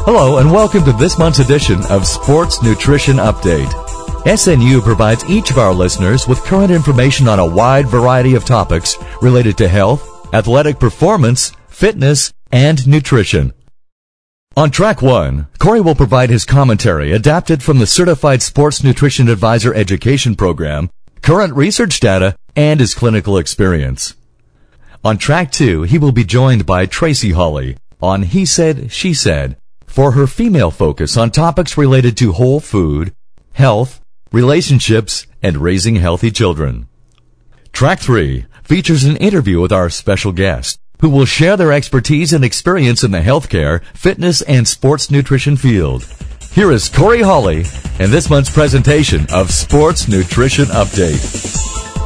Hello and welcome to this month's edition of Sports Nutrition Update. SNU provides each of our listeners with current information on a wide variety of topics related to health, athletic performance, fitness, and nutrition. On track 1, Corey will provide his commentary adapted from the Certified Sports Nutrition Advisor Education Program, current research data, and his clinical experience. On track 2, he will be joined by Tracy Hawley on He Said, She Said, for her female focus on topics related to whole food, health, relationships, and raising healthy children. Track 3 features an interview with our special guest, who will share their expertise and experience in the healthcare, fitness, and sports nutrition field. Here is Corey Hawley and this month's presentation of Sports Nutrition Update.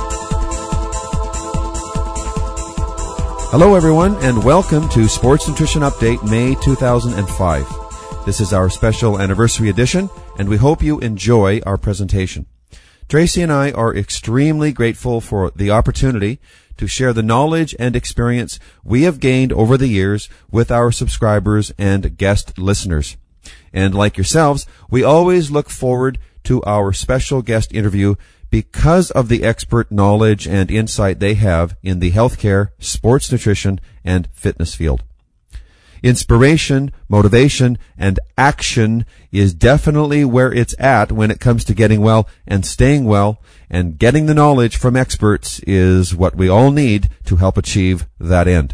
Hello everyone, and welcome to Sports Nutrition Update May 2005. This is our special anniversary edition, and we hope you enjoy our presentation. Tracy and I are extremely grateful for the opportunity to share the knowledge and experience we have gained over the years with our subscribers and guest listeners. And like yourselves, we always look forward to our special guest interview because of the expert knowledge and insight they have in the healthcare, sports nutrition, and fitness field. Inspiration, motivation, and action is definitely where it's at when it comes to getting well and staying well, and getting the knowledge from experts is what we all need to help achieve that end.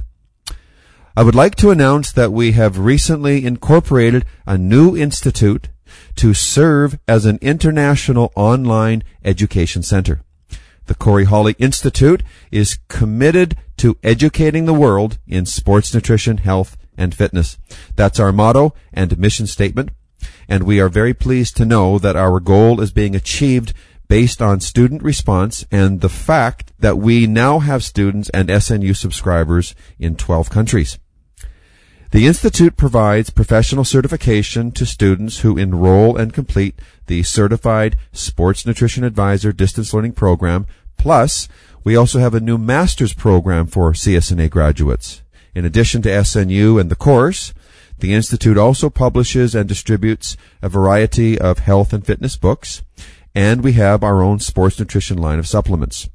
I would like to announce that we have recently incorporated a new institute to serve as an international online education center. The Corey Hawley Institute is committed to educating the world in sports nutrition, health, and fitness. That's our motto and mission statement, and we are very pleased to know that our goal is being achieved based on student response and the fact that we now have students and SNU subscribers in 12 countries. The Institute provides professional certification to students who enroll and complete the Certified Sports Nutrition Advisor Distance Learning Program. Plus, we also have a new master's program for CSNA graduates. In addition to SNU and the course, the Institute also publishes and distributes a variety of health and fitness books, and we have our own sports nutrition line of supplements.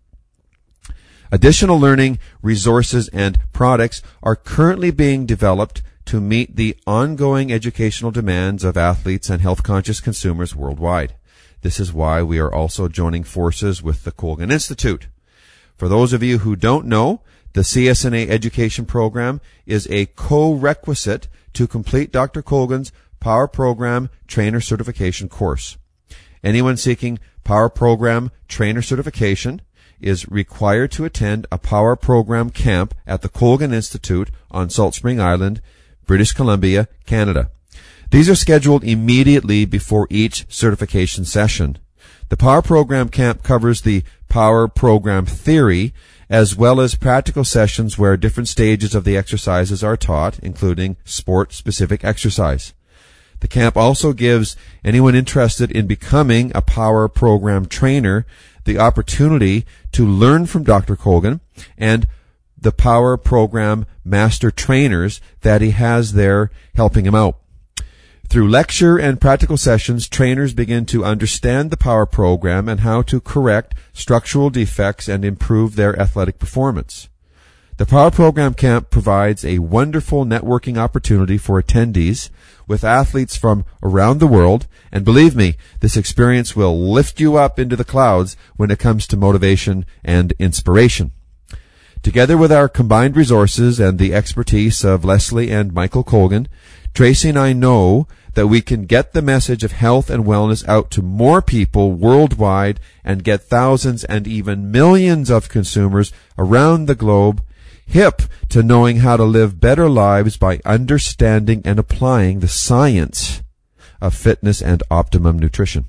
Additional learning, resources, and products are currently being developed to meet the ongoing educational demands of athletes and health-conscious consumers worldwide. This is why we are also joining forces with the Colgan Institute. For those of you who don't know, the CSNA education program is a co-requisite to complete Dr. Colgan's Power Program Trainer Certification course. Anyone seeking Power Program Trainer Certification is required to attend a Power Program camp at the Colgan Institute on Salt Spring Island, British Columbia, Canada. These are scheduled immediately before each certification session. The Power Program camp covers the Power Program theory as well as practical sessions where different stages of the exercises are taught, including sport-specific exercise. The camp also gives anyone interested in becoming a Power Program trainer the opportunity to learn from Dr. Colgan and the Power Program master trainers that he has there helping him out. Through lecture and practical sessions, trainers begin to understand the Power Program and how to correct structural defects and improve their athletic performance. The Power Program Camp provides a wonderful networking opportunity for attendees with athletes from around the world, and believe me, this experience will lift you up into the clouds when it comes to motivation and inspiration. Together with our combined resources and the expertise of Leslie and Michael Colgan, Tracy and I know that we can get the message of health and wellness out to more people worldwide and get thousands and even millions of consumers around the globe hip to knowing how to live better lives by understanding and applying the science of fitness and optimum nutrition.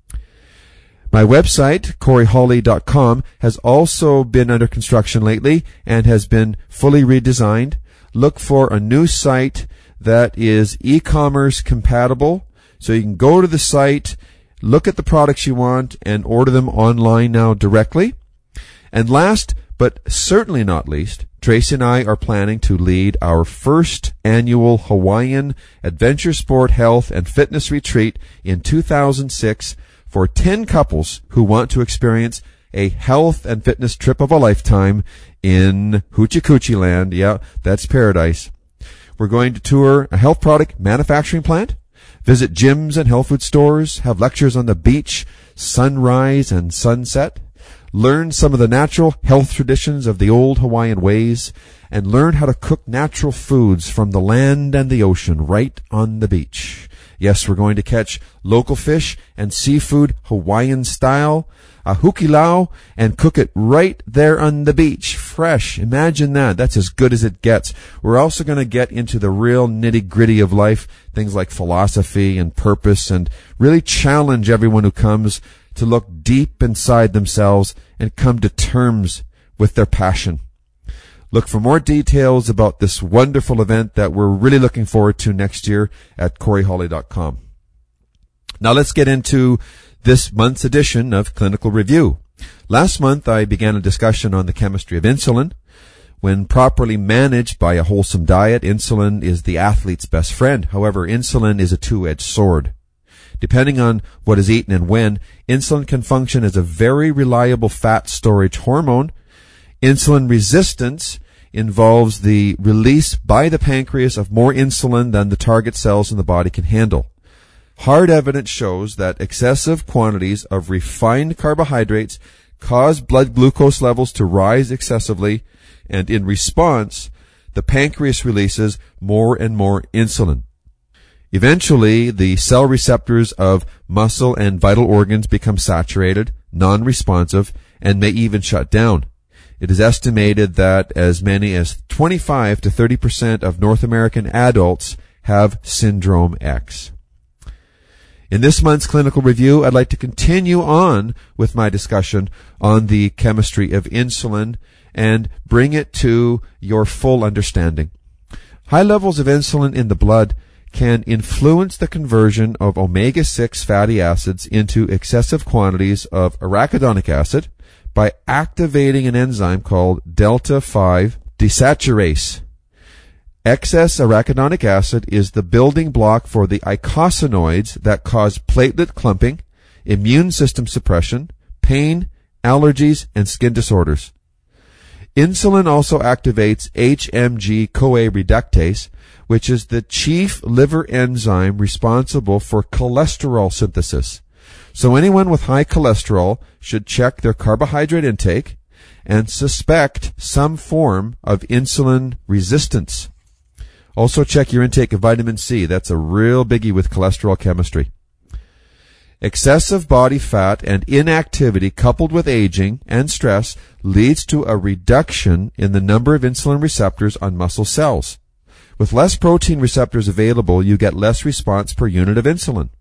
My website, CoreyHawley.com, has also been under construction lately and has been fully redesigned. Look for a new site that is e-commerce compatible, so you can go to the site, look at the products you want, and order them online now directly. And last But certainly not least, Tracy and I are planning to lead our first annual Hawaiian Adventure Sport Health and Fitness Retreat in 2006 for 10 couples who want to experience a health and fitness trip of a lifetime in Hoochie Coochie Land. Yeah, that's paradise. We're going to tour a health product manufacturing plant, visit gyms and health food stores, have lectures on the beach, sunrise and sunset, learn some of the natural health traditions of the old Hawaiian ways, and learn how to cook natural foods from the land and the ocean right on the beach. Yes, we're going to catch local fish and seafood Hawaiian style, a hukilau, and cook it right there on the beach, fresh. Imagine that. That's as good as it gets. We're also going to get into the real nitty-gritty of life, things like philosophy and purpose, and really challenge everyone who comes to look deep inside themselves and come to terms with their passion. Look for more details about this wonderful event that we're really looking forward to next year at CoreyHawley.com. Now let's get into this month's edition of Clinical Review. Last month I began a discussion on the chemistry of insulin. When properly managed by a wholesome diet, insulin is the athlete's best friend. However, insulin is a two-edged sword. Depending on what is eaten and when, insulin can function as a very reliable fat storage hormone. Insulin resistance involves the release by the pancreas of more insulin than the target cells in the body can handle. Hard evidence shows that excessive quantities of refined carbohydrates cause blood glucose levels to rise excessively, and in response, the pancreas releases more and more insulin. Eventually, the cell receptors of muscle and vital organs become saturated, non-responsive, and may even shut down. It is estimated that as many as 25 to 30% of North American adults have Syndrome X. In this month's clinical review, I'd like to continue on with my discussion on the chemistry of insulin and bring it to your full understanding. High levels of insulin in the blood can influence the conversion of omega-6 fatty acids into excessive quantities of arachidonic acid by activating an enzyme called delta-5 desaturase. Excess arachidonic acid is the building block for the eicosanoids that cause platelet clumping, immune system suppression, pain, allergies, and skin disorders. Insulin also activates HMG-CoA reductase, which is the chief liver enzyme responsible for cholesterol synthesis. So anyone with high cholesterol should check their carbohydrate intake and suspect some form of insulin resistance. Also check your intake of vitamin C. That's a real biggie with cholesterol chemistry. Excessive body fat and inactivity coupled with aging and stress leads to a reduction in the number of insulin receptors on muscle cells. With less protein receptors available, you get less response per unit of insulin.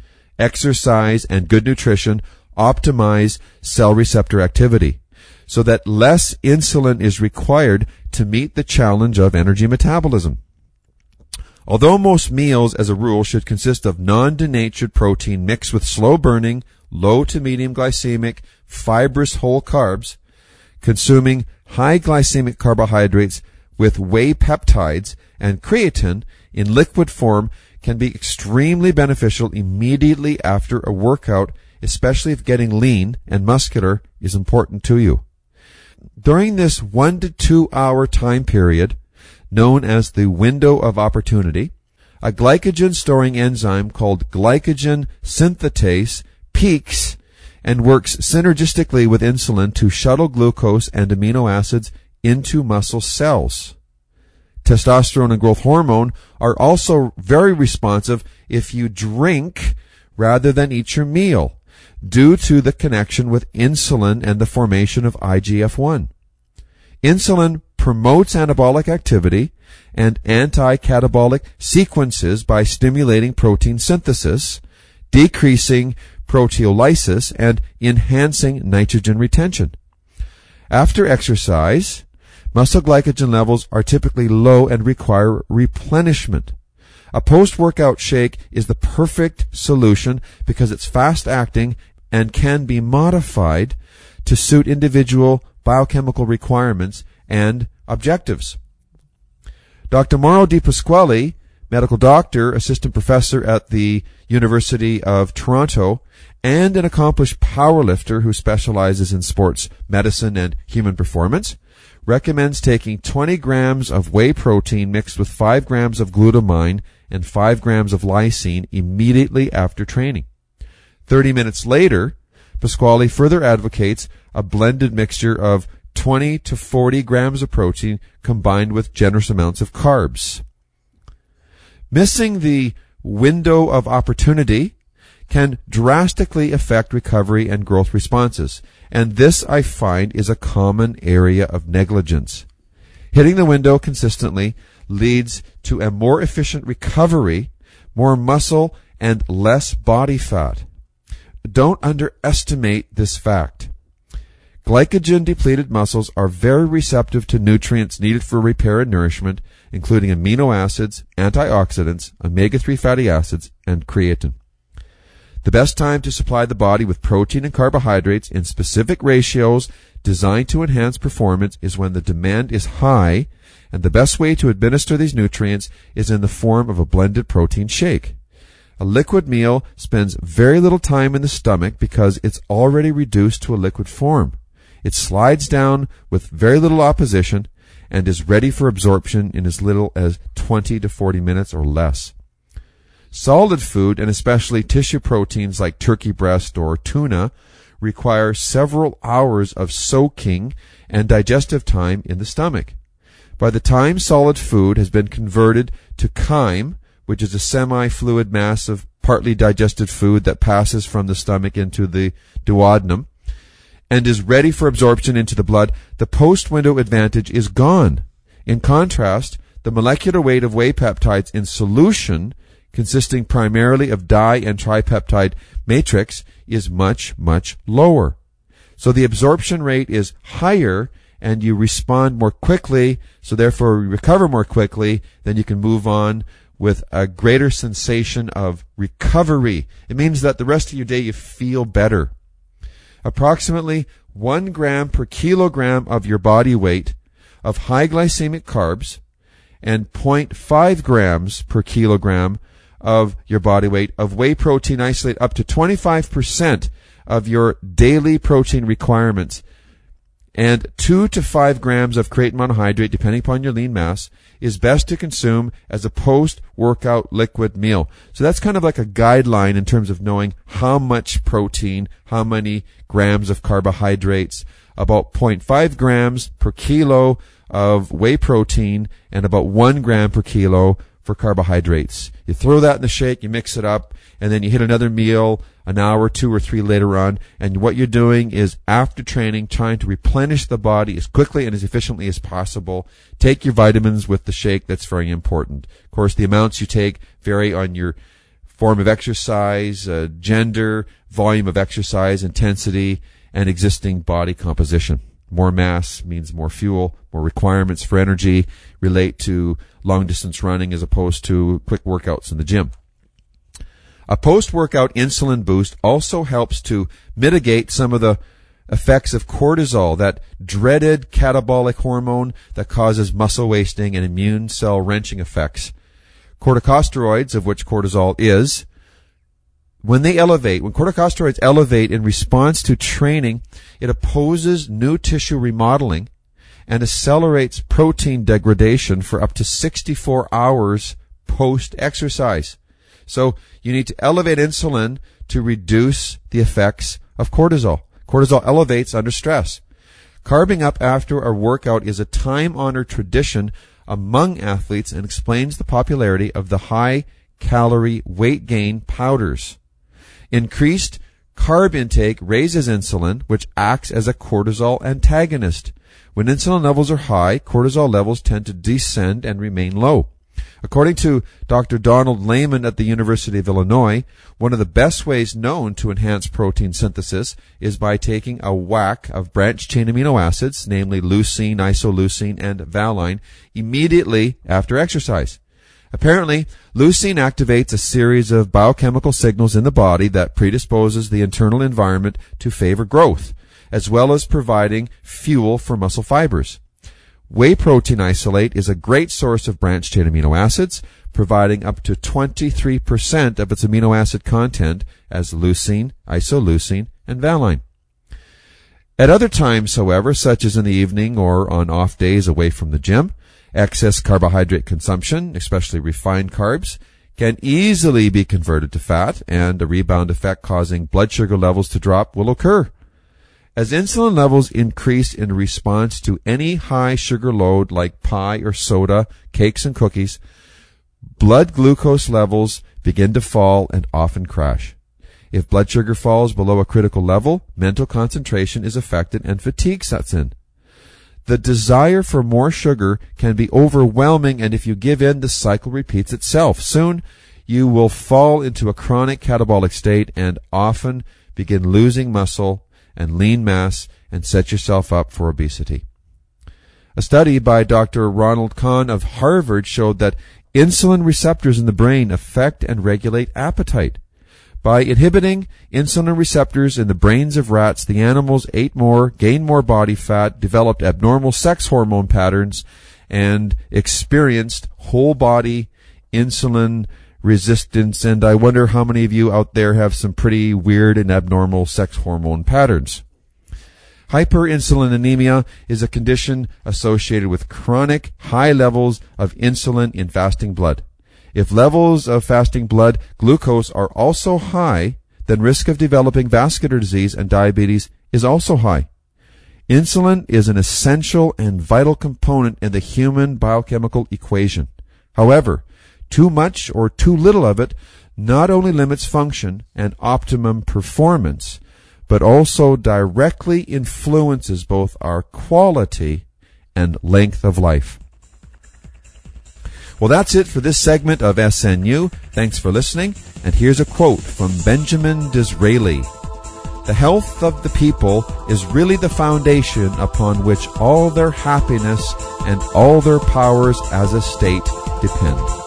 Exercise and good nutrition optimize cell receptor activity so that less insulin is required to meet the challenge of energy metabolism. Although most meals, as a rule, should consist of non-denatured protein mixed with slow-burning, low to medium glycemic, fibrous whole carbs, consuming high glycemic carbohydrates with whey peptides and creatine in liquid form can be extremely beneficial immediately after a workout, especially if getting lean and muscular is important to you. During this 1 to 2 hour time period, known as the window of opportunity, a glycogen-storing enzyme called glycogen synthetase peaks and works synergistically with insulin to shuttle glucose and amino acids into muscle cells. Testosterone and growth hormone are also very responsive if you drink rather than eat your meal, due to the connection with insulin and the formation of IGF-1. Insulin promotes anabolic activity and anti-catabolic sequences by stimulating protein synthesis, decreasing proteolysis, and enhancing nitrogen retention. After exercise, muscle glycogen levels are typically low and require replenishment. A post-workout shake is the perfect solution because it's fast-acting and can be modified to suit individual biochemical requirements and objectives. Dr. Mauro Di Pasquale, medical doctor, assistant professor at the University of Toronto, and an accomplished powerlifter who specializes in sports medicine and human performance, recommends taking 20 grams of whey protein mixed with 5 grams of glutamine and 5 grams of lysine immediately after training. 30 minutes later, Pasquale further advocates a blended mixture of 20 to 40 grams of protein combined with generous amounts of carbs. Missing the window of opportunity can drastically affect recovery and growth responses, and this, I find, is a common area of negligence. Hitting the window consistently leads to a more efficient recovery, more muscle, and less body fat. Don't underestimate this fact. Glycogen-depleted muscles are very receptive to nutrients needed for repair and nourishment, including amino acids, antioxidants, omega-3 fatty acids, and creatine. The best time to supply the body with protein and carbohydrates in specific ratios designed to enhance performance is when the demand is high, and the best way to administer these nutrients is in the form of a blended protein shake. A liquid meal spends very little time in the stomach because it's already reduced to a liquid form. It slides down with very little opposition and is ready for absorption in as little as 20 to 40 minutes or less. Solid food, and especially tissue proteins like turkey breast or tuna, require several hours of soaking and digestive time in the stomach. By the time solid food has been converted to chyme, which is a semi-fluid mass of partly digested food that passes from the stomach into the duodenum, and is ready for absorption into the blood, the post-window advantage is gone. In contrast, the molecular weight of whey peptides in solution, consisting primarily of di- and tripeptide matrix, is much, much lower. So the absorption rate is higher, and you respond more quickly, so therefore you recover more quickly, then you can move on with a greater sensation of recovery. It means that the rest of your day you feel better. Approximately 1 gram per kilogram of your body weight of high glycemic carbs and 0.5 grams per kilogram of your body weight of whey protein isolate up to 25% of your daily protein requirements, and 2 to 5 grams of creatine monohydrate, depending upon your lean mass, is best to consume as a post-workout liquid meal. So that's kind of like a guideline in terms of knowing how much protein, how many grams of carbohydrates, about 0.5 grams per kilo of whey protein, and about 1 gram per kilo for carbohydrates. You throw that in the shake, you mix it up, and then you hit another meal an hour, 2 or 3 later on, and what you're doing is, after training, trying to replenish the body as quickly and as efficiently as possible. Take your vitamins with the shake. That's very important. Of course, the amounts you take vary on your form of exercise, gender, volume of exercise, intensity, and existing body composition. More mass means more fuel, more requirements for energy relate to long-distance running as opposed to quick workouts in the gym. A post-workout insulin boost also helps to mitigate some of the effects of cortisol, that dreaded catabolic hormone that causes muscle wasting and immune cell wrenching effects. Corticosteroids, of which cortisol is, when corticosteroids elevate in response to training, it opposes new tissue remodeling and accelerates protein degradation for up to 64 hours post-exercise. So you need to elevate insulin to reduce the effects of cortisol. Cortisol elevates under stress. Carbing up after a workout is a time-honored tradition among athletes and explains the popularity of the high-calorie weight gain powders. Increased carb intake raises insulin, which acts as a cortisol antagonist. When insulin levels are high, cortisol levels tend to descend and remain low. According to Dr. Donald Layman at the University of Illinois, one of the best ways known to enhance protein synthesis is by taking a whack of branched-chain amino acids, namely leucine, isoleucine, and valine, immediately after exercise. Apparently, leucine activates a series of biochemical signals in the body that predisposes the internal environment to favor growth. as well as providing fuel for muscle fibers. Whey protein isolate is a great source of branched-chain amino acids, providing up to 23% of its amino acid content as leucine, isoleucine, and valine. At other times, however, such as in the evening or on off days away from the gym, excess carbohydrate consumption, especially refined carbs, can easily be converted to fat, and a rebound effect causing blood sugar levels to drop will occur. As insulin levels increase in response to any high sugar load like pie or soda, cakes and cookies, blood glucose levels begin to fall and often crash. If blood sugar falls below a critical level, mental concentration is affected and fatigue sets in. The desire for more sugar can be overwhelming, and if you give in, the cycle repeats itself. Soon, you will fall into a chronic catabolic state and often begin losing muscle and lean mass and set yourself up for obesity. A study by Dr. Ronald Kahn of Harvard showed that insulin receptors in the brain affect and regulate appetite. By inhibiting insulin receptors in the brains of rats, the animals ate more, gained more body fat, developed abnormal sex hormone patterns, and experienced whole body insulin resistance. And I wonder how many of you out there have some pretty weird and abnormal sex hormone patterns. Hyperinsulinemia is a condition associated with chronic high levels of insulin in fasting blood. If levels of fasting blood glucose are also high, then risk of developing vascular disease and diabetes is also high. Insulin is an essential and vital component in the human biochemical equation. However, too much or too little of it not only limits function and optimum performance, but also directly influences both our quality and length of life. Well, that's it for this segment of SNU. Thanks for listening. And here's a quote from Benjamin Disraeli. The health of the people is really the foundation upon which all their happiness and all their powers as a state depend.